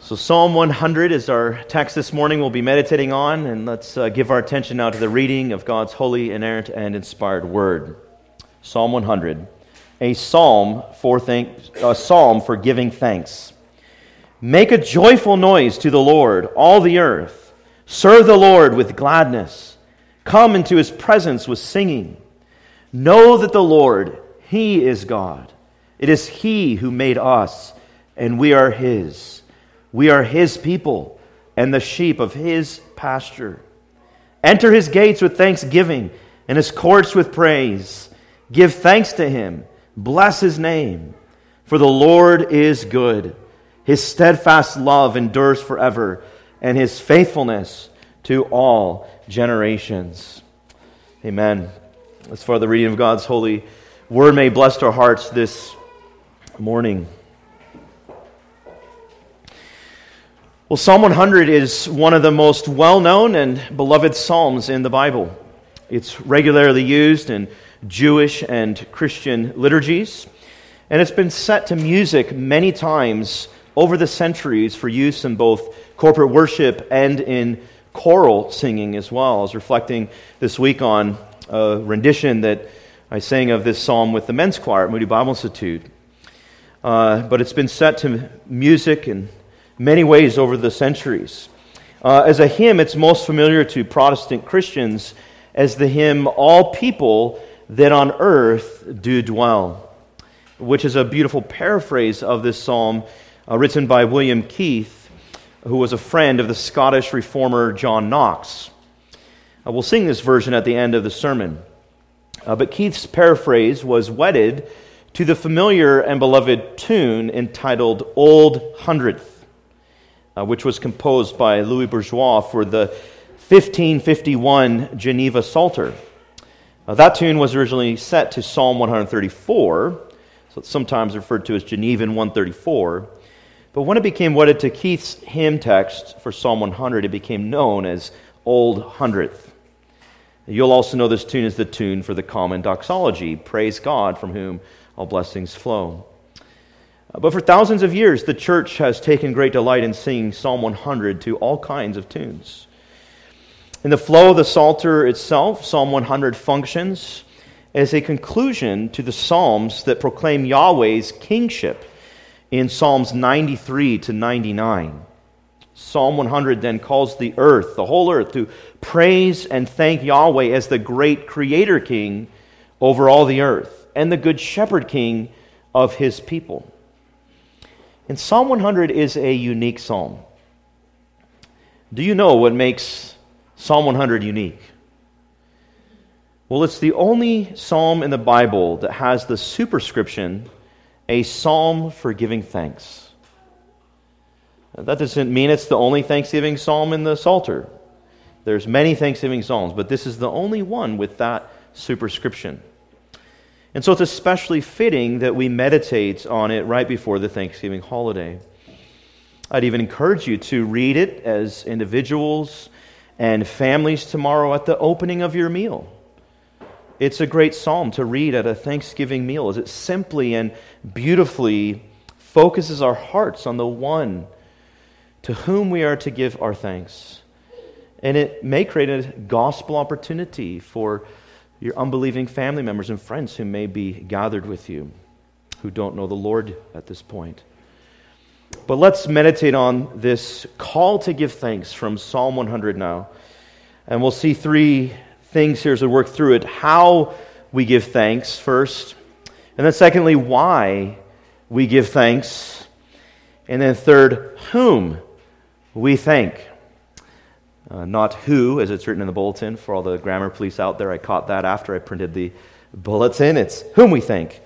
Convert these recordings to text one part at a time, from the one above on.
So Psalm 100 is our text this morning we'll be meditating on, and let's give our attention now to the reading of God's holy, inerrant, and inspired word. Psalm 100, a psalm for giving thanks. Make a joyful noise to the Lord, all the earth. Serve the Lord with gladness. Come into his presence with singing. Know that the Lord, he is God. It is he who made us, and we are his. We are his people and the sheep of his pasture. Enter his gates with thanksgiving and his courts with praise. Give thanks to him. Bless his name. For the Lord is good. His steadfast love endures forever, and his faithfulness to all generations. Amen. As for the reading of God's holy word, may bless our hearts this morning. Well, Psalm 100 is one of the most well-known and beloved psalms in the Bible. It's regularly used in Jewish and Christian liturgies, and it's been set to music many times over the centuries for use in both corporate worship and in choral singing as well. I was reflecting this week on a rendition that I sang of this psalm with the men's choir at Moody Bible Institute. But it's been set to music in many ways over the centuries. As a hymn, it's most familiar to Protestant Christians as the hymn, All People That on Earth Do Dwell, which is a beautiful paraphrase of this psalm written by William Keith, who was a friend of the Scottish reformer John Knox. We'll sing this version at the end of the sermon. But Keith's paraphrase was wedded to the familiar and beloved tune entitled Old Hundredth, which was composed by Louis Bourgeois for the 1551 Geneva Psalter. That tune was originally set to Psalm 134, so it's sometimes referred to as Genevan 134. But when it became wedded to Keith's hymn text for Psalm 100, it became known as Old Hundredth. You'll also know this tune is the tune for the common doxology, Praise God from whom all blessings flow. But for thousands of years, the church has taken great delight in singing Psalm 100 to all kinds of tunes. In the flow of the Psalter itself, Psalm 100 functions as a conclusion to the Psalms that proclaim Yahweh's kingship in Psalms 93 to 99. Psalm 100 then calls the earth, the whole earth, to praise and thank Yahweh as the great Creator King over all the earth and the Good Shepherd King of his people. And Psalm 100 is a unique psalm. Do you know what makes Psalm 100 unique? Well, it's the only psalm in the Bible that has the superscription, a psalm for giving thanks. That doesn't mean it's the only Thanksgiving psalm in the Psalter. There's many Thanksgiving psalms, but this is the only one with that superscription. And so it's especially fitting that we meditate on it right before the Thanksgiving holiday. I'd even encourage you to read it as individuals and families tomorrow at the opening of your meal. It's a great psalm to read at a Thanksgiving meal as it simply and beautifully focuses our hearts on the one to whom we are to give our thanks. And it may create a gospel opportunity for your unbelieving family members and friends who may be gathered with you, who don't know the Lord at this point. But let's meditate on this call to give thanks from Psalm 100 now. And we'll see three things here as we work through it. How we give thanks first. And then secondly, why we give thanks. And then third, whom we thank. Not who, as it's written in the bulletin. For all the grammar police out there, I caught that after I printed the bulletin. It's whom we thank.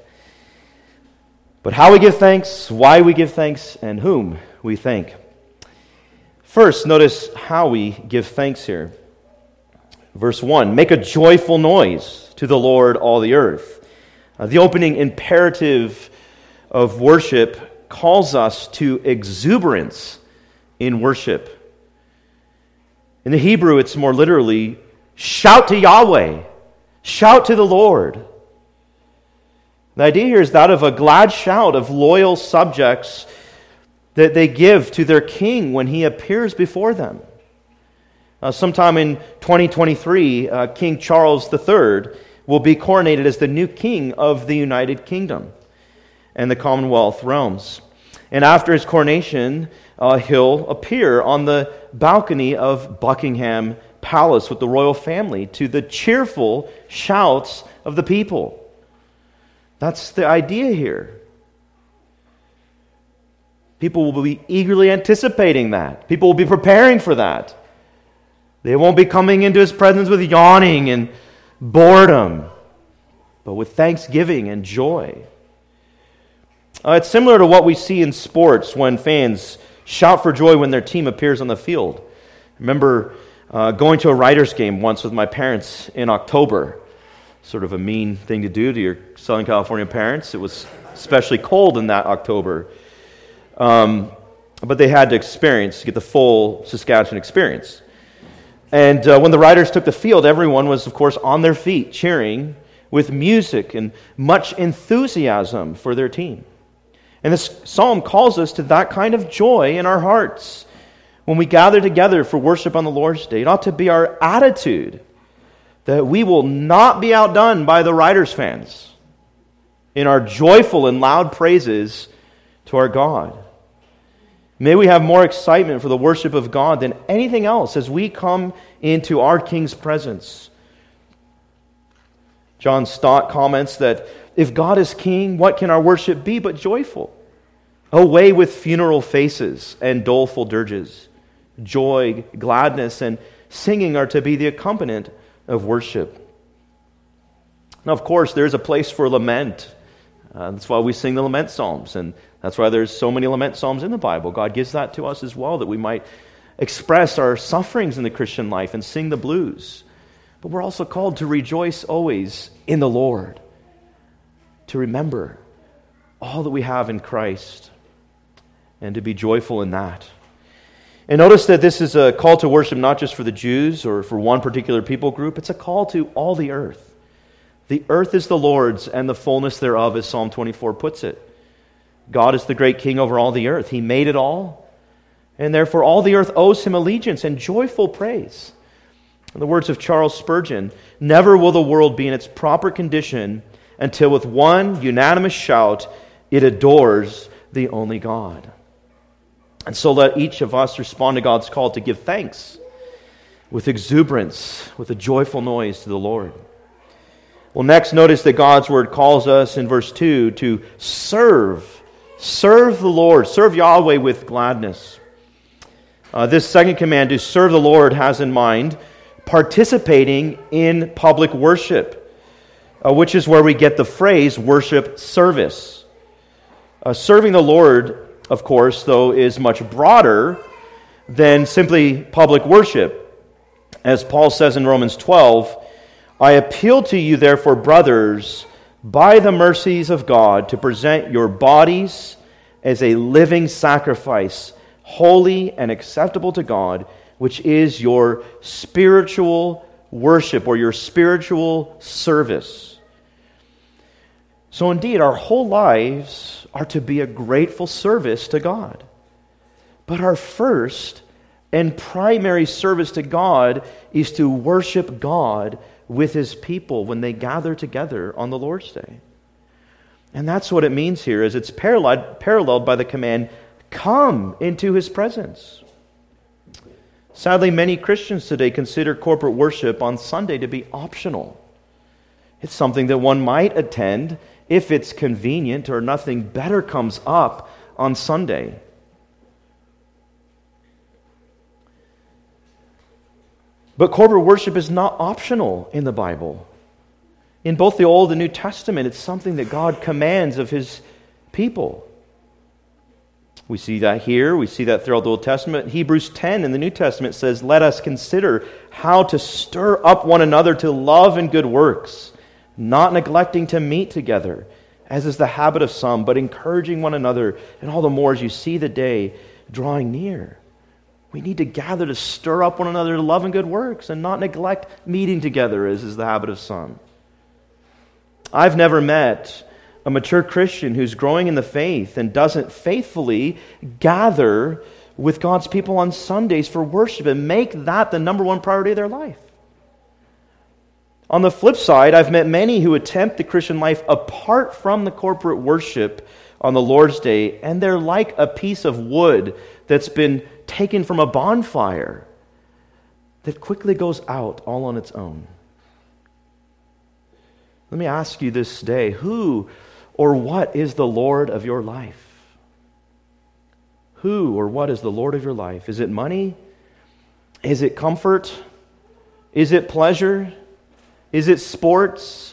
But how we give thanks, why we give thanks, and whom we thank. First, notice how we give thanks here. Verse 1, make a joyful noise to the Lord, all the earth. The opening imperative of worship calls us to exuberance in worship. In the Hebrew, it's more literally, shout to Yahweh, shout to the Lord. The idea here is that of a glad shout of loyal subjects that they give to their king when he appears before them. Sometime in 2023, King Charles III will be coronated as the new king of the United Kingdom and the Commonwealth realms. And after his coronation, he'll appear on the balcony of Buckingham Palace with the royal family to the cheerful shouts of the people. That's the idea here. People will be eagerly anticipating that. People will be preparing for that. They won't be coming into his presence with yawning and boredom, but with thanksgiving and joy. It's similar to what we see in sports when fans shout for joy when their team appears on the field. I remember going to a Riders game once with my parents in October. Sort of a mean thing to do to your Southern California parents. It was especially cold in that October. But they had to get the full Saskatchewan experience. And when the Riders took the field, everyone was, of course, on their feet, cheering with music and much enthusiasm for their team. And this psalm calls us to that kind of joy in our hearts when we gather together for worship on the Lord's Day. It ought to be our attitude that we will not be outdone by the Riders fans in our joyful and loud praises to our God. May we have more excitement for the worship of God than anything else as we come into our King's presence. John Stott comments that if God is King, what can our worship be but joyful? Away with funeral faces and doleful dirges. Joy, gladness, and singing are to be the accompaniment of worship. Now, of course, there's a place for lament. That's why we sing the lament psalms, and that's why there's so many lament psalms in the Bible. God gives that to us as well, that we might express our sufferings in the Christian life and sing the blues. But we're also called to rejoice always in the Lord, to remember all that we have in Christ, and to be joyful in that. And notice that this is a call to worship not just for the Jews or for one particular people group. It's a call to all the earth. The earth is the Lord's and the fullness thereof, as Psalm 24 puts it. God is the great king over all the earth. He made it all, and therefore all the earth owes him allegiance and joyful praise. In the words of Charles Spurgeon, never will the world be in its proper condition until with one unanimous shout it adores the only God. And so let each of us respond to God's call to give thanks with exuberance, with a joyful noise to the Lord. Well, next, notice that God's word calls us in verse 2 to serve the Lord, serve Yahweh with gladness. This second command to serve the Lord has in mind participating in public worship, which is where we get the phrase worship service. Serving the Lord, of course, though, is much broader than simply public worship. As Paul says in Romans 12, I appeal to you, therefore, brothers, by the mercies of God, to present your bodies as a living sacrifice, holy and acceptable to God, which is your spiritual worship or your spiritual service. So indeed, our whole lives are to be a grateful service to God. But our first and primary service to God is to worship God with his people when they gather together on the Lord's Day. And that's what it means here, as it's paralleled by the command, come into his presence. Sadly, many Christians today consider corporate worship on Sunday to be optional. It's something that one might attend if it's convenient or nothing better comes up on Sunday. But corporate worship is not optional in the Bible. In both the Old and New Testament, it's something that God commands of his people. We see that here. We see that throughout the Old Testament. Hebrews 10 in the New Testament says, let us consider how to stir up one another to love and good works, not neglecting to meet together, as is the habit of some, but encouraging one another, and all the more as you see the day drawing near. We need to gather to stir up one another to love and good works and not neglect meeting together, as is the habit of some. I've never met a mature Christian who's growing in the faith and doesn't faithfully gather with God's people on Sundays for worship and make that the number one priority of their life. On the flip side, I've met many who attempt the Christian life apart from the corporate worship on the Lord's Day, and they're like a piece of wood that's been taken from a bonfire that quickly goes out all on its own. Let me ask you this day, who or what is the Lord of your life? Who or what is the Lord of your life? Is it money? Is it comfort? Is it pleasure? Is it sports?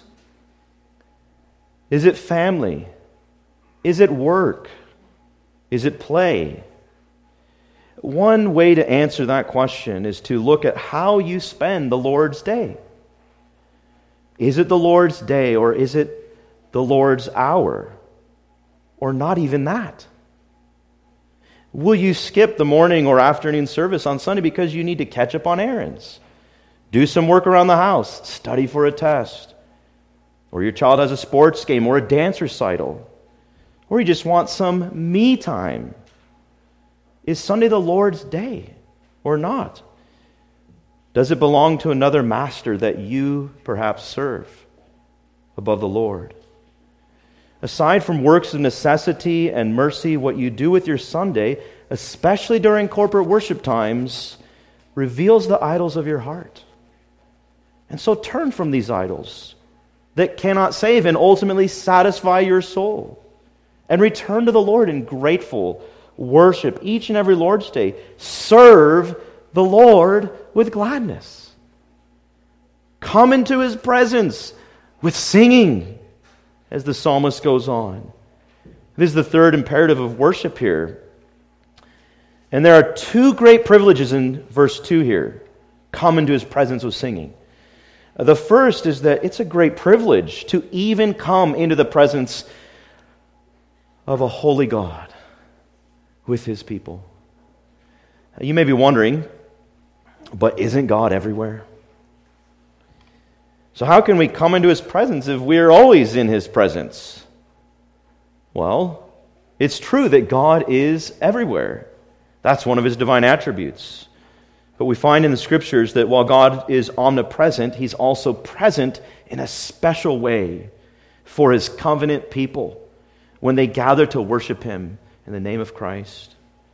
Is it family? Is it work? Is it play? One way to answer that question is to look at how you spend the Lord's day. Is it the Lord's day, or is it the Lord's hour? Or not even that? Will you skip the morning or afternoon service on Sunday because you need to catch up on errands? Do some work around the house, study for a test, or your child has a sports game or a dance recital, or you just want some me time. Is Sunday the Lord's day or not? Does it belong to another master that you perhaps serve above the Lord? Aside from works of necessity and mercy, what you do with your Sunday, especially during corporate worship times, reveals the idols of your heart. And so turn from these idols that cannot save and ultimately satisfy your soul, and return to the Lord in grateful worship each and every Lord's Day. Serve the Lord with gladness. Come into His presence with singing, as the psalmist goes on. This is the third imperative of worship here. And there are two great privileges in verse 2 here. Come into His presence with singing. The first is that it's a great privilege to even come into the presence of a holy God with His people. You may be wondering, but isn't God everywhere? So how can we come into His presence if we're always in His presence? Well, it's true that God is everywhere. That's one of His divine attributes. But we find in the Scriptures that while God is omnipresent, He's also present in a special way for His covenant people when they gather to worship Him in the name of Christ.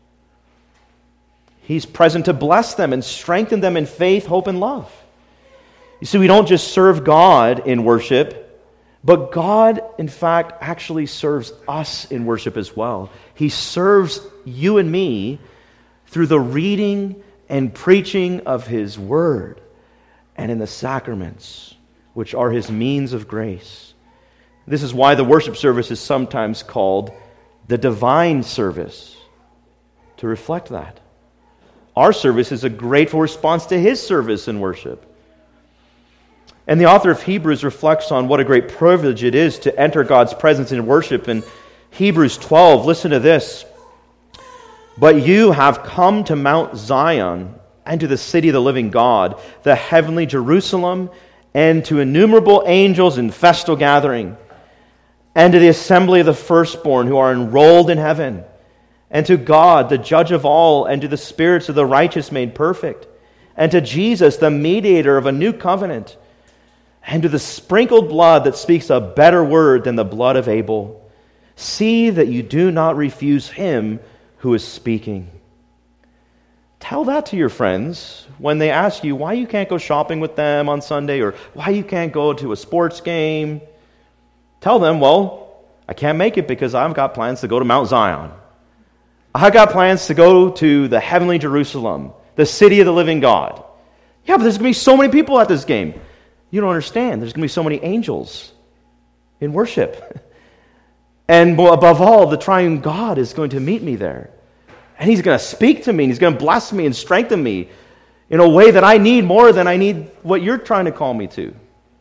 He's present to bless them and strengthen them in faith, hope, and love. You see, we don't just serve God in worship, but God, in fact, actually serves us in worship as well. He serves you and me through the reading and preaching of His Word and in the sacraments, which are His means of grace. This is why the worship service is sometimes called the divine service, to reflect that. Our service is a grateful response to His service in worship. And the author of Hebrews reflects on what a great privilege it is to enter God's presence in worship. In Hebrews 12, listen to this. But you have come to Mount Zion and to the city of the living God, the heavenly Jerusalem, and to innumerable angels in festal gathering, and to the assembly of the firstborn who are enrolled in heaven, and to God, the judge of all, and to the spirits of the righteous made perfect, and to Jesus, the mediator of a new covenant, and to the sprinkled blood that speaks a better word than the blood of Abel. See that you do not refuse Him who is speaking. Tell that to your friends when they ask you why you can't go shopping with them on Sunday or why you can't go to a sports game. Tell them, well, I can't make it because I've got plans to go to Mount Zion. I've got plans to go to the heavenly Jerusalem, the city of the living God. Yeah, but there's going to be so many people at this game. You don't understand. There's going to be so many angels in worship. And above all, the triune God is going to meet me there. And He's going to speak to me, and He's going to bless me and strengthen me in a way that I need more than I need what you're trying to call me to.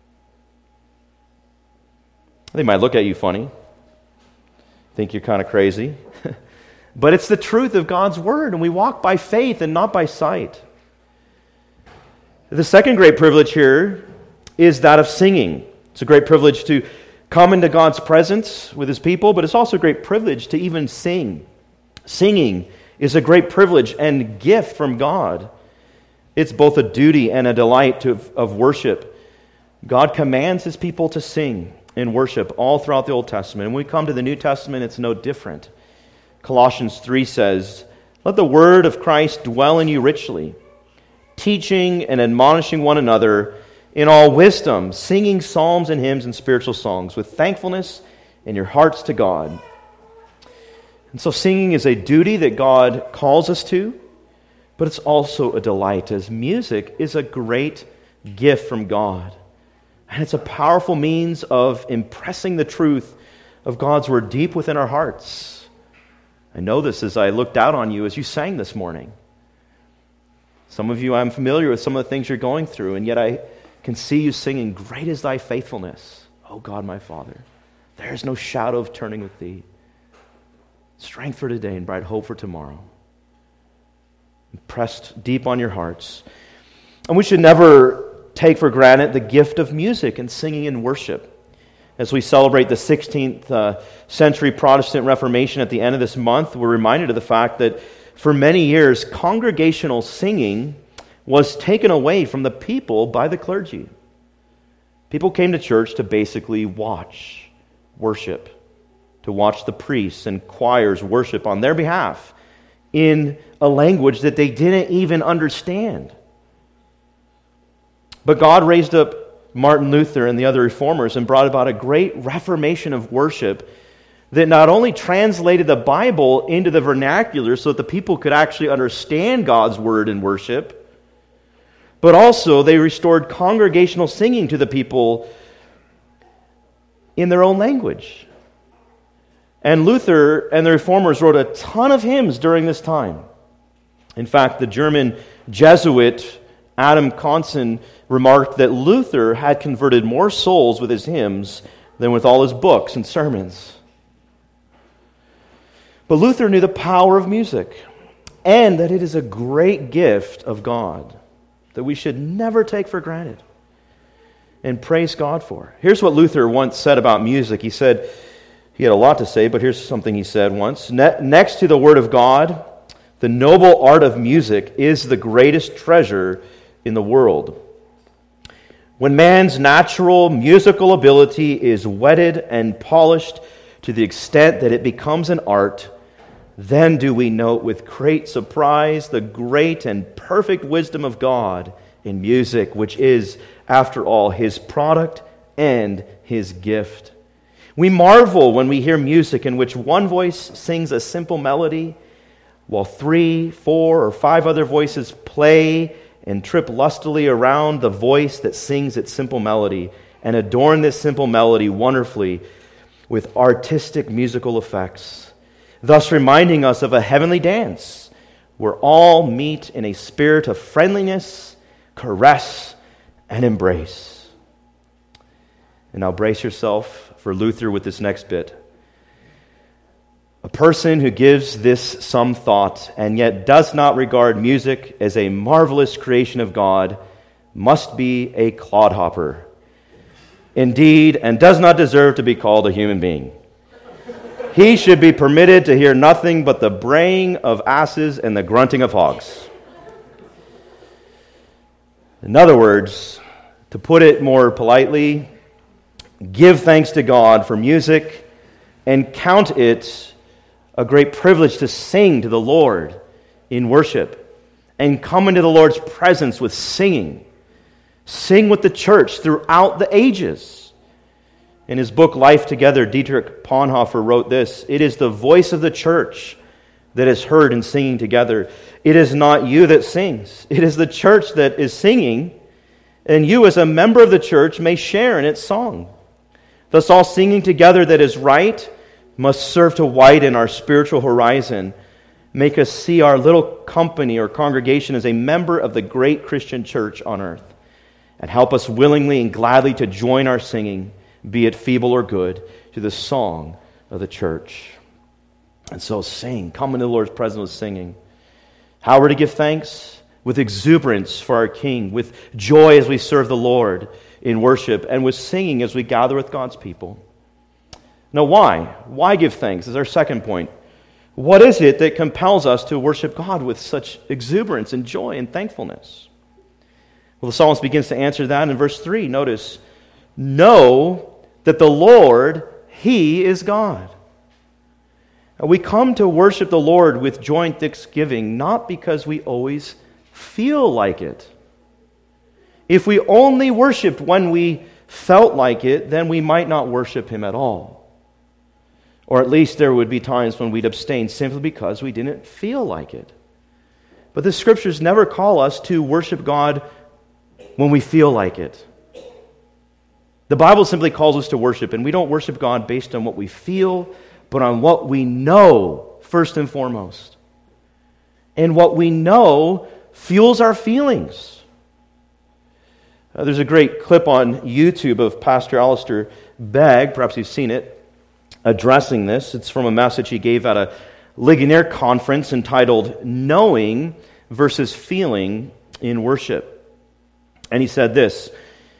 They might look at you funny, think you're kind of crazy. But it's the truth of God's Word, and we walk by faith and not by sight. The second great privilege here is that of singing. It's a great privilege to come into God's presence with his people, but it's also a great privilege to even sing. Singing is a great privilege and gift from God. It's both a duty and a delight of worship. God commands his people to sing and worship all throughout the Old Testament. And when we come to the New Testament, it's no different. Colossians 3 says, "Let the word of Christ dwell in you richly, teaching and admonishing one another in all wisdom, singing psalms and hymns and spiritual songs with thankfulness in your hearts to God." And so singing is a duty that God calls us to, but it's also a delight, as music is a great gift from God. And it's a powerful means of impressing the truth of God's word deep within our hearts. I know this as I looked out on you as you sang this morning. Some of you, I'm familiar with some of the things you're going through, and yet I can see you singing, "Great is thy faithfulness, O God my Father. There is no shadow of turning with thee. Strength for today and bright hope for tomorrow." Impressed deep on your hearts. And we should never take for granted the gift of music and singing and worship. As we celebrate the 16th century Protestant Reformation at the end of this month, we're reminded of the fact that for many years, congregational singing was taken away from the people by the clergy. People came to church to basically watch worship, to watch the priests and choirs worship on their behalf in a language that they didn't even understand. But God raised up Martin Luther and the other reformers and brought about a great reformation of worship that not only translated the Bible into the vernacular so that the people could actually understand God's word in worship, but also they restored congregational singing to the people in their own language. And Luther and the reformers wrote a ton of hymns during this time. In fact, the German Jesuit Adam Conson remarked that Luther had converted more souls with his hymns than with all his books and sermons. But Luther knew the power of music and that it is a great gift of God that we should never take for granted and praise God for. Here's what Luther once said about music. He said, he had a lot to say, but here's something he said once. Next to the Word of God, the noble art of music is the greatest treasure in the world. When man's natural musical ability is whetted and polished to the extent that it becomes an art, then do we note with great surprise the great and perfect wisdom of God in music, which is, after all, His product and His gift. We marvel when we hear music in which one voice sings a simple melody, while 3, 4, or 5 other voices play and trip lustily around the voice that sings its simple melody and adorn this simple melody wonderfully with artistic musical effects, thus reminding us of a heavenly dance where all meet in a spirit of friendliness, caress, and embrace. And now brace yourself for Luther with this next bit. A person who gives this some thought and yet does not regard music as a marvelous creation of God must be a clodhopper. Indeed, and does not deserve to be called a human being. He should be permitted to hear nothing but the braying of asses and the grunting of hogs. In other words, to put it more politely, give thanks to God for music and count it a great privilege to sing to the Lord in worship and come into the Lord's presence with singing. Sing with the church throughout the ages. In his book, Life Together, Dietrich Bonhoeffer wrote this: "It is the voice of the church that is heard in singing together. It is not you that sings. It is the church that is singing, and you as a member of the church may share in its song. Thus all singing together that is right must serve to widen our spiritual horizon, make us see our little company or congregation as a member of the great Christian church on earth, and help us willingly and gladly to join our singing, be it feeble or good, to the song of the church." And so sing, come into the Lord's presence with singing. How are we to give thanks? With exuberance for our King, with joy as we serve the Lord in worship, and with singing as we gather with God's people. Now, why? Why give thanks is our second point. What is it that compels us to worship God with such exuberance and joy and thankfulness? Well, the psalmist begins to answer that in verse 3. Notice, know that the Lord, He is God. We come to worship the Lord with joy and thanksgiving, not because we always feel like it. If we only worshiped when we felt like it, then we might not worship Him at all. Or at least there would be times when we'd abstain simply because we didn't feel like it. But the Scriptures never call us to worship God when we feel like it. The Bible simply calls us to worship, and we don't worship God based on what we feel, but on what we know first and foremost. And what we know fuels our feelings. There's a great clip on YouTube of Pastor Alistair Begg, perhaps you've seen it, addressing this. It's from a message he gave at a Ligonier conference entitled Knowing versus Feeling in Worship. And he said this,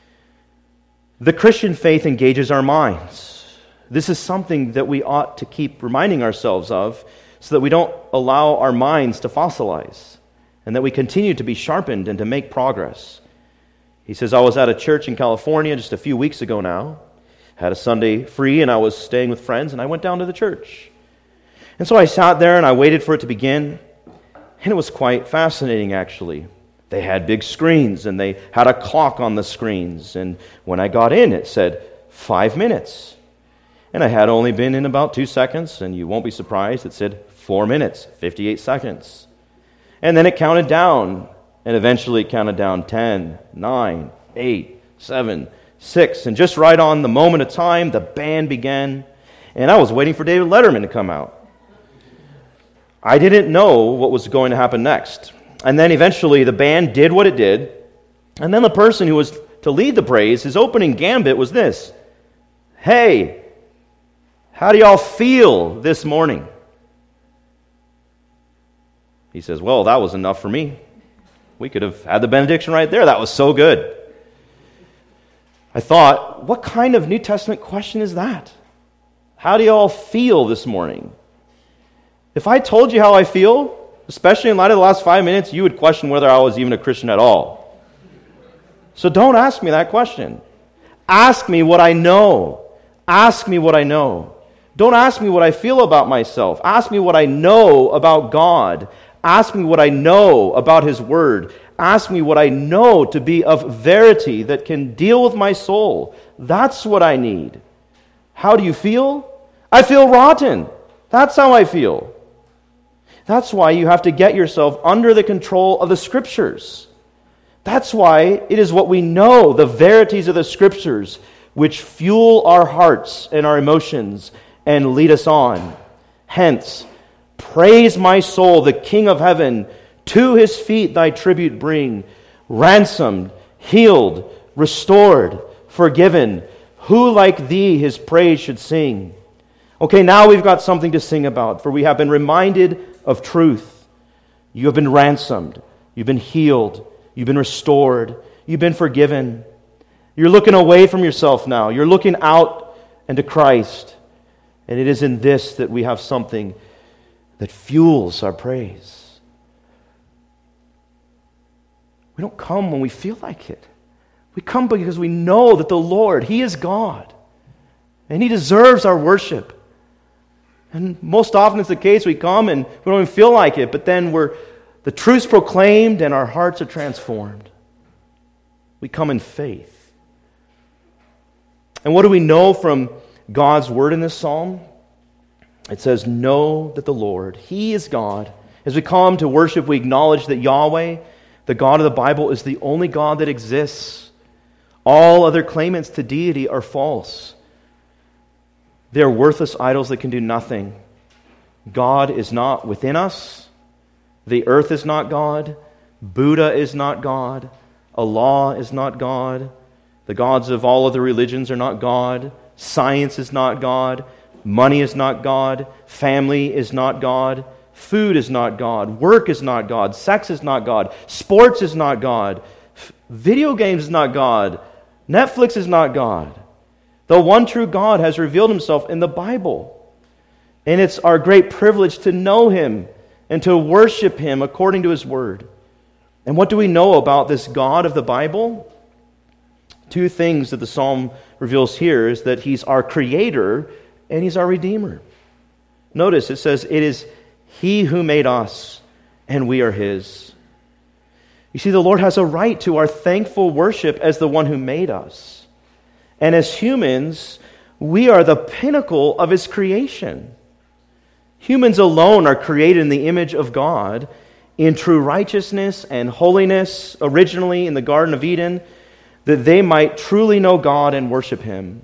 the Christian faith engages our minds. This is something that we ought to keep reminding ourselves of so that we don't allow our minds to fossilize and that we continue to be sharpened and to make progress. He says, I was at a church in California just a few weeks ago now. Had a Sunday free, and I was staying with friends, and I went down to the church. And so I sat there, and I waited for it to begin, and it was quite fascinating, actually. They had big screens, and they had a clock on the screens, and when I got in, it said 5 minutes. And I had only been in about 2 seconds, and you won't be surprised, it said 4 minutes, 58 seconds. And then it counted down, and eventually it counted down 10, 9, 8, 7, 6, and just right on the moment of time, the band began, and I was waiting for David Letterman to come out. I didn't know what was going to happen next. And then eventually the band did what it did, and then the person who was to lead the praise, his opening gambit was this, hey, how do y'all feel this morning? He says, well, that was enough for me. We could have had the benediction right there. That was so good. I thought, what kind of New Testament question is that? How do you all feel this morning? If I told you how I feel, especially in light of the last 5 minutes, you would question whether I was even a Christian at all. So don't ask me that question. Ask me what I know. Ask me what I know. Don't ask me what I feel about myself. Ask me what I know about God. Ask me what I know about His Word. Ask me what I know to be of verity that can deal with my soul. That's what I need. How do you feel? I feel rotten. That's how I feel. That's why you have to get yourself under the control of the Scriptures. That's why it is what we know, the verities of the Scriptures, which fuel our hearts and our emotions and lead us on. Hence, praise my soul, the King of heaven. To His feet thy tribute bring, ransomed, healed, restored, forgiven. Who like thee His praise should sing? Okay, now we've got something to sing about, for we have been reminded of truth. You have been ransomed. You've been healed. You've been restored. You've been forgiven. You're looking away from yourself now. You're looking out into Christ. And it is in this that we have something that fuels our praise. We don't come when we feel like it. We come because we know that the Lord, He is God. And He deserves our worship. And most often it's the case we come and we don't even feel like it, but then the truth's proclaimed and our hearts are transformed. We come in faith. And what do we know from God's Word in this psalm? It says, know that the Lord, He is God. As we come to worship, we acknowledge that Yahweh, the God of the Bible, is the only God that exists. All other claimants to deity are false. They are worthless idols that can do nothing. God is not within us. The earth is not God. Buddha is not God. Allah is not God. The gods of all other religions are not God. Science is not God. Money is not God. Family is not God. Food is not God. Work is not God. Sex is not God. Sports is not God. Video games is not God. Netflix is not God. The one true God has revealed himself in the Bible. And it's our great privilege to know him and to worship him according to his word. And what do we know about this God of the Bible? Two things that the psalm reveals here is that he's our creator and he's our redeemer. Notice it says, it is he who made us and we are his. You see, the Lord has a right to our thankful worship as the one who made us. And as humans, we are the pinnacle of his creation. Humans alone are created in the image of God in true righteousness and holiness, originally in the Garden of Eden, that they might truly know God and worship him.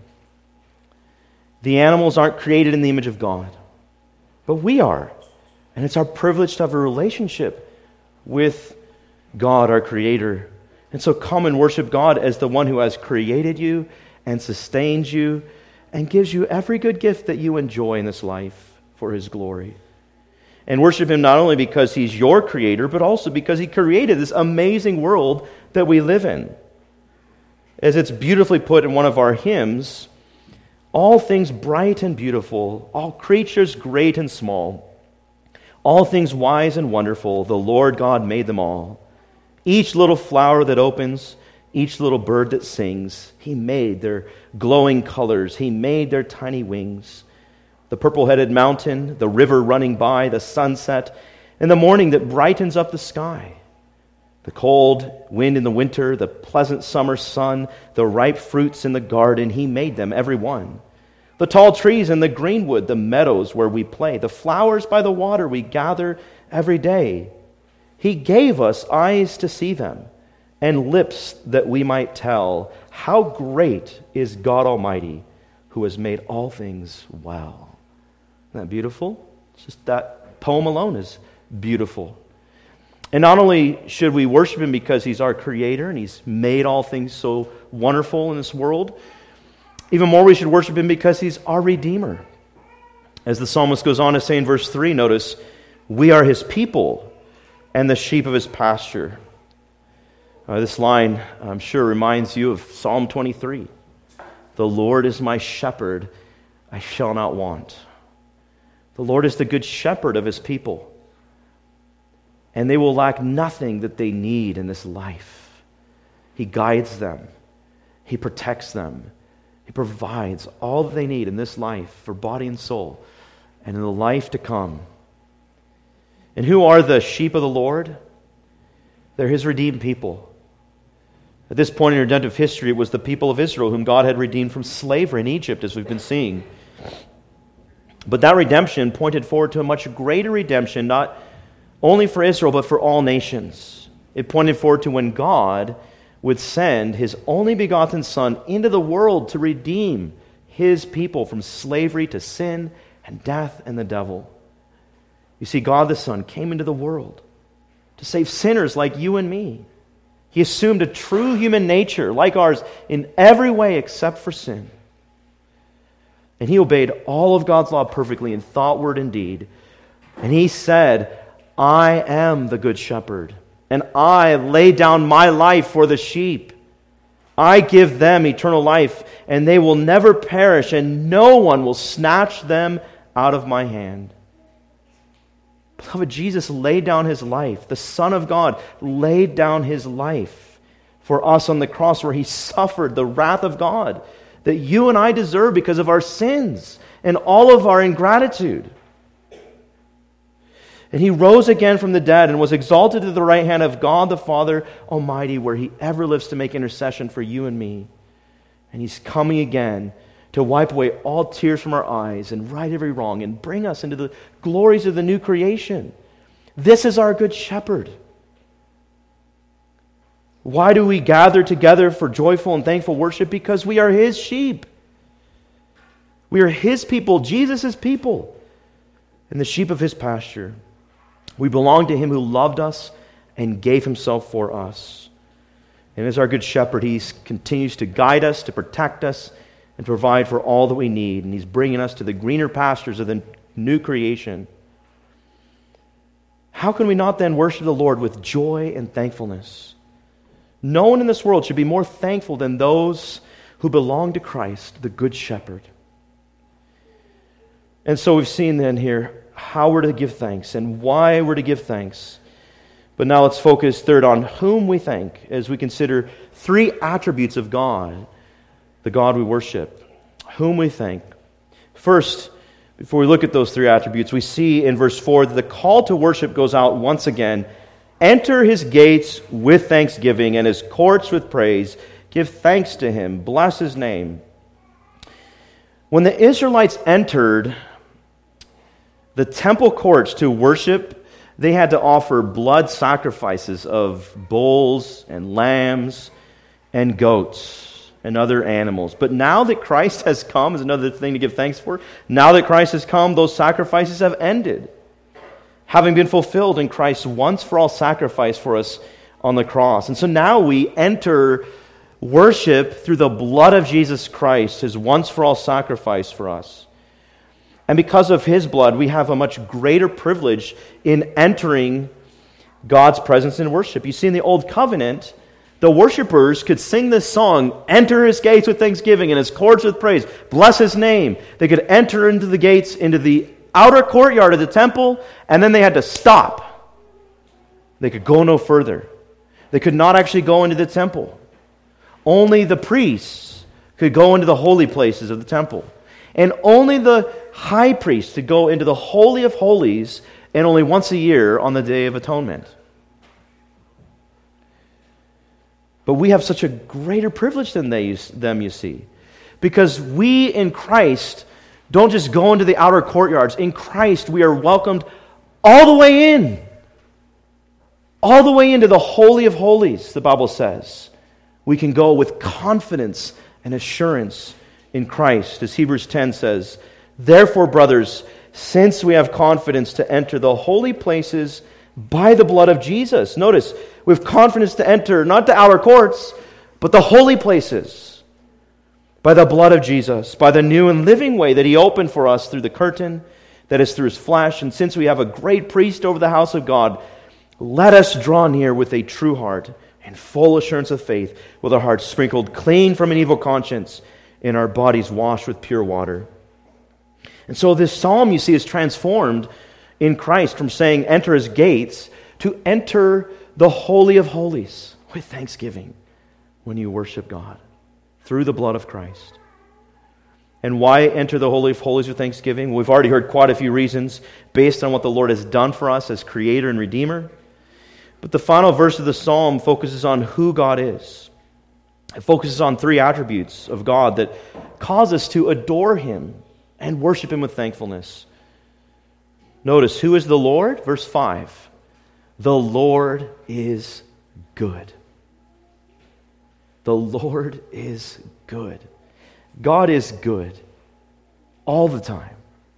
The animals aren't created in the image of God, but we are. And it's our privilege to have a relationship with God, our Creator. And so come and worship God as the one who has created you and sustains you and gives you every good gift that you enjoy in this life for his glory. And worship him not only because he's your creator, but also because he created this amazing world that we live in. As it's beautifully put in one of our hymns, all things bright and beautiful, all creatures great and small, all things wise and wonderful, the Lord God made them all. Each little flower that opens, each little bird that sings, he made their glowing colors. He made their tiny wings. The purple-headed mountain, the river running by, the sunset, and the morning that brightens up the sky. The cold wind in the winter, the pleasant summer sun, the ripe fruits in the garden, he made them, every one. The tall trees in the greenwood, the meadows where we play, the flowers by the water we gather every day. He gave us eyes to see them, and lips that we might tell how great is God Almighty, who has made all things well. Isn't that beautiful? It's just that poem alone is beautiful. And not only should we worship him because he's our creator and he's made all things so wonderful in this world, even more we should worship him because he's our redeemer. As the psalmist goes on to say in verse 3, notice, we are his people and the sheep of his pasture. This line, I'm sure, reminds you of Psalm 23. The Lord is my shepherd, I shall not want. The Lord is the good shepherd of his people, and they will lack nothing that they need in this life. He guides them. He protects them. He provides all that they need in this life for body and soul and in the life to come. And who are the sheep of the Lord? They're his redeemed people. At this point in redemptive history, it was the people of Israel whom God had redeemed from slavery in Egypt, as we've been seeing. But that redemption pointed forward to a much greater redemption, not only for Israel, but for all nations. It pointed forward to when God would send his only begotten Son into the world to redeem his people from slavery to sin and death and the devil. You see, God the Son came into the world to save sinners like you and me. He assumed a true human nature like ours in every way except for sin. And he obeyed all of God's law perfectly in thought, word, and deed. And he said, I am the good shepherd, and I lay down my life for the sheep. I give them eternal life, and they will never perish, and no one will snatch them out of my hand. Beloved, Jesus laid down his life. The Son of God laid down his life for us on the cross, where he suffered the wrath of God that you and I deserve because of our sins and all of our ingratitude. And he rose again from the dead and was exalted to the right hand of God the Father Almighty, where he ever lives to make intercession for you and me. And he's coming again to wipe away all tears from our eyes and right every wrong and bring us into the glories of the new creation. This is our good shepherd. Why do we gather together for joyful and thankful worship? Because we are his sheep. We are his people, Jesus' people, and the sheep of his pasture. We belong to him who loved us and gave himself for us. And as our good shepherd, he continues to guide us, to protect us, and provide for all that we need. And he's bringing us to the greener pastures of the new creation. How can we not then worship the Lord with joy and thankfulness? No one in this world should be more thankful than those who belong to Christ, the Good Shepherd. And so we've seen then here how we're to give thanks and why we're to give thanks. But now let's focus third on whom we thank as we consider three attributes of God, the God we worship, whom we thank. First, before we look at those three attributes, we see in verse 4 that the call to worship goes out once again. Enter his gates with thanksgiving and his courts with praise. Give thanks to him. Bless his name. When the Israelites entered the temple courts to worship, they had to offer blood sacrifices of bulls and lambs and goats and other animals. But now that Christ has come, is another thing to give thanks for. Now that Christ has come, those sacrifices have ended, having been fulfilled in Christ's once for all sacrifice for us on the cross. And so now we enter worship through the blood of Jesus Christ, his once for all sacrifice for us. And because of his blood, we have a much greater privilege in entering God's presence in worship. You see, in the Old Covenant, the worshipers could sing this song, enter his gates with thanksgiving and his courts with praise. Bless his name. They could enter into the gates, into the outer courtyard of the temple, and then they had to stop. They could go no further. They could not actually go into the temple. Only the priests could go into the holy places of the temple. And only the high priest could go into the Holy of Holies, and only once a year on the Day of Atonement. But we have such a greater privilege than them, you see. Because we in Christ don't just go into the outer courtyards. In Christ, we are welcomed all the way in. All the way into the Holy of Holies, the Bible says. We can go with confidence and assurance in Christ. As Hebrews 10 says, therefore, brothers, since we have confidence to enter the holy places by the blood of Jesus. Notice, we have confidence to enter not the outer courts, but the holy places by the blood of Jesus, by the new and living way that he opened for us through the curtain, that is through his flesh. And since we have a great priest over the house of God, let us draw near with a true heart and full assurance of faith, with our hearts sprinkled clean from an evil conscience and our bodies washed with pure water. And so this psalm, you see, is transformed in Christ from saying enter his gates to enter the Holy of Holies with thanksgiving when you worship God through the blood of Christ. And why enter the Holy of Holies with thanksgiving? We've already heard quite a few reasons based on what the Lord has done for us as Creator and Redeemer. But the final verse of the psalm focuses on who God is. It focuses on three attributes of God that cause us to adore him and worship him with thankfulness. Notice, who is the Lord? Verse 5. The Lord is good. The Lord is good. God is good all the time.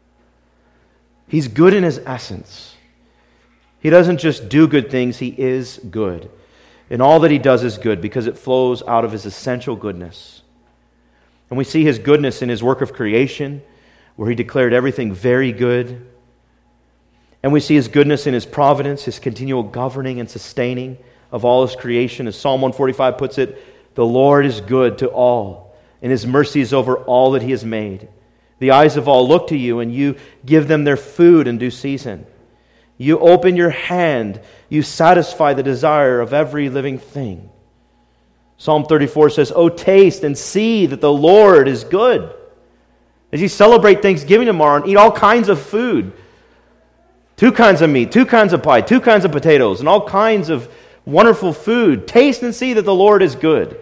He's good in his essence. He doesn't just do good things, he is good. And all that he does is good because it flows out of his essential goodness. And we see his goodness in his work of creation, where he declared everything very good. And we see his goodness in his providence, his continual governing and sustaining of all his creation. As Psalm 145 puts it, the Lord is good to all, and his mercy is over all that he has made. The eyes of all look to you, and you give them their food in due season. You open your hand, you satisfy the desire of every living thing. Psalm 34 says, "Oh, taste and see that the Lord is good." As you celebrate Thanksgiving tomorrow and eat all kinds of food, 2 kinds of meat, 2 kinds of pie, 2 kinds of potatoes, and all kinds of wonderful food, taste and see that the Lord is good.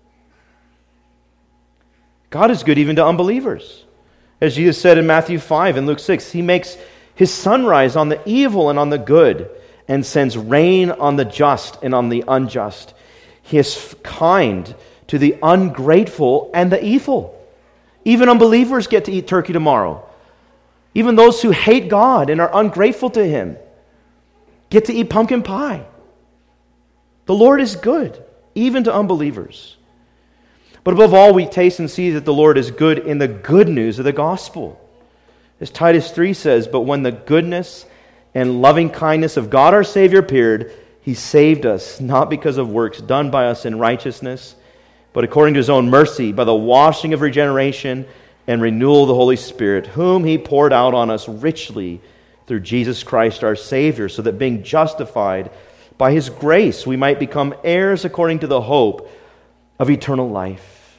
God is good even to unbelievers. As Jesus said in Matthew 5 and Luke 6, he makes his sun rise on the evil and on the good, and sends rain on the just and on the unjust. He is kind to the ungrateful and the evil. Even unbelievers get to eat turkey tomorrow. Even those who hate God and are ungrateful to him get to eat pumpkin pie. The Lord is good, even to unbelievers. But above all, we taste and see that the Lord is good in the good news of the gospel. As Titus 3 says, "But when the goodness and loving kindness of God our Savior appeared, he saved us, not because of works done by us in righteousness, but according to his own mercy, by the washing of regeneration and renewal of the Holy Spirit, whom he poured out on us richly through Jesus Christ our Savior, so that being justified by his grace, we might become heirs according to the hope of eternal life.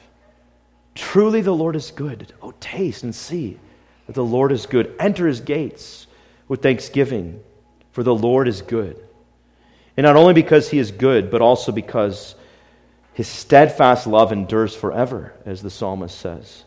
Truly the Lord is good. Oh, taste and see that the Lord is good. Enter his gates with thanksgiving, for the Lord is good. And not only because he is good, but also because his steadfast love endures forever, as the psalmist says.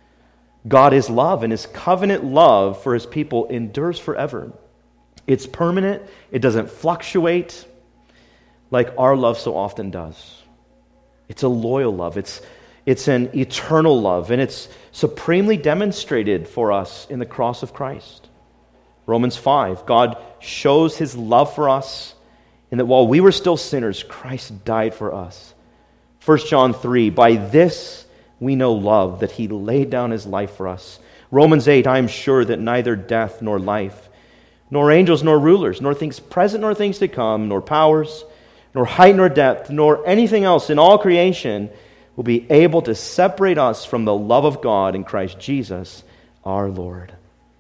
God is love, and his covenant love for his people endures forever. It's permanent. It doesn't fluctuate like our love so often does. It's a loyal love. It's an eternal love, and it's supremely demonstrated for us in the cross of Christ. Romans 5, God shows his love for us in that while we were still sinners, Christ died for us. 1 John 3, by this we know love, that he laid down his life for us. Romans 8, I am sure that neither death nor life, nor angels nor rulers, nor things present nor things to come, nor powers, nor height nor depth, nor anything else in all creation will be able to separate us from the love of God in Christ Jesus our Lord.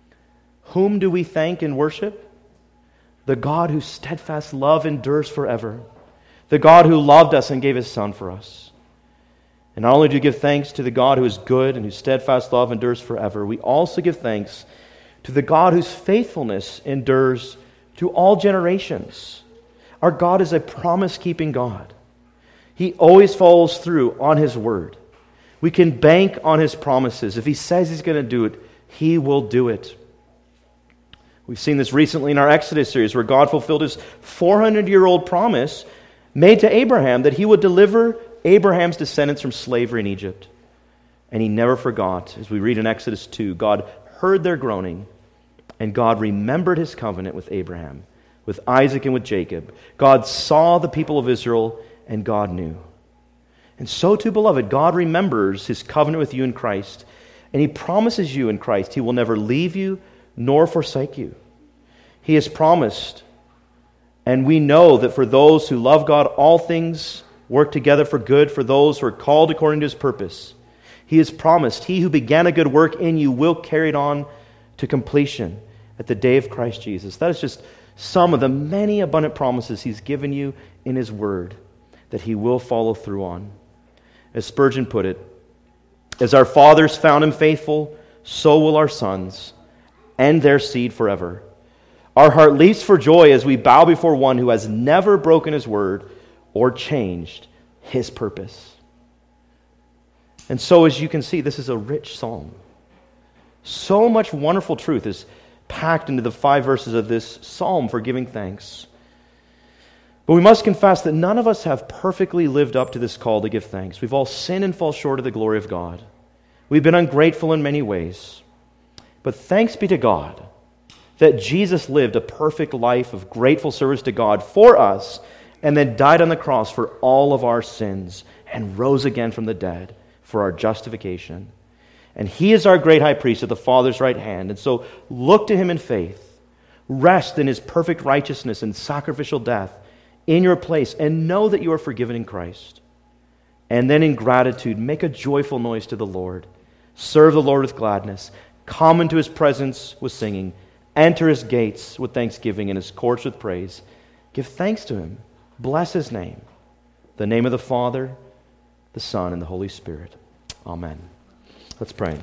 Whom do we thank and worship? The God whose steadfast love endures forever. The God who loved us and gave his Son for us. And not only do we give thanks to the God who is good and whose steadfast love endures forever, we also give thanks to the God whose faithfulness endures to all generations. Our God is a promise-keeping God. He always follows through on his word. We can bank on his promises. If he says he's going to do it, he will do it. We've seen this recently in our Exodus series, where God fulfilled his 400-year-old promise made to Abraham that he would deliver Abraham's descendants from slavery in Egypt. And he never forgot. As we read in Exodus 2, God heard their groaning, and God remembered his covenant with Abraham, with Isaac, and with Jacob. God saw the people of Israel, and God knew. And so too, beloved, God remembers his covenant with you in Christ, and he promises you in Christ he will never leave you nor forsake you. He has promised, and we know that for those who love God, all things work together for good for those who are called according to his purpose. He has promised, he who began a good work in you will carry it on to completion at the day of Christ Jesus. That is just some of the many abundant promises he's given you in his word that he will follow through on. As Spurgeon put it, as our fathers found him faithful, so will our sons and their seed forever. Our heart leaps for joy as we bow before one who has never broken his word or changed his purpose. And so, as you can see, this is a rich psalm. So much wonderful truth is packed into the 5 verses of this psalm for giving thanks. But we must confess that none of us have perfectly lived up to this call to give thanks. We've all sinned and fall short of the glory of God. We've been ungrateful in many ways. But thanks be to God that Jesus lived a perfect life of grateful service to God for us, and then died on the cross for all of our sins, and rose again from the dead for our justification. And he is our great high priest at the Father's right hand. And so look to him in faith. Rest in his perfect righteousness and sacrificial death in your place, and know that you are forgiven in Christ. And then in gratitude, make a joyful noise to the Lord. Serve the Lord with gladness. Come into his presence with singing. Enter his gates with thanksgiving and his courts with praise. Give thanks to him. Bless his name. The name of the Father, the Son, and the Holy Spirit. Amen. Let's pray.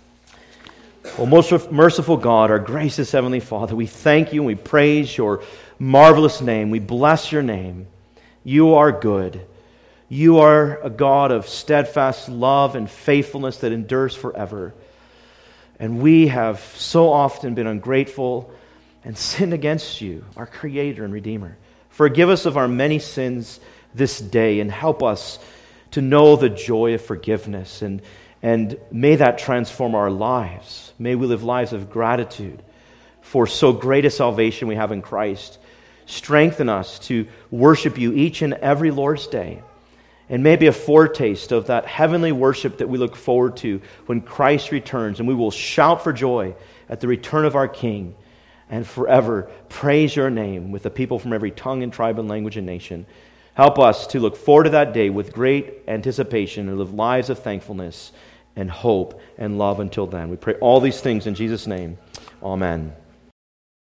Oh, most merciful God, our gracious Heavenly Father, we thank you and we praise your marvelous name. We bless your name. You are good. You are a God of steadfast love and faithfulness that endures forever. And we have so often been ungrateful and sinned against you, our Creator and Redeemer. Forgive us of our many sins this day and help us to know the joy of forgiveness, and may that transform our lives. May we live lives of gratitude for so great a salvation we have in Christ. Strengthen us to worship you each and every Lord's Day. And maybe a foretaste of that heavenly worship that we look forward to when Christ returns, and we will shout for joy at the return of our King and forever praise your name with the people from every tongue and tribe and language and nation. Help us to look forward to that day with great anticipation and live lives of thankfulness and hope and love until then. We pray all these things in Jesus' name. Amen.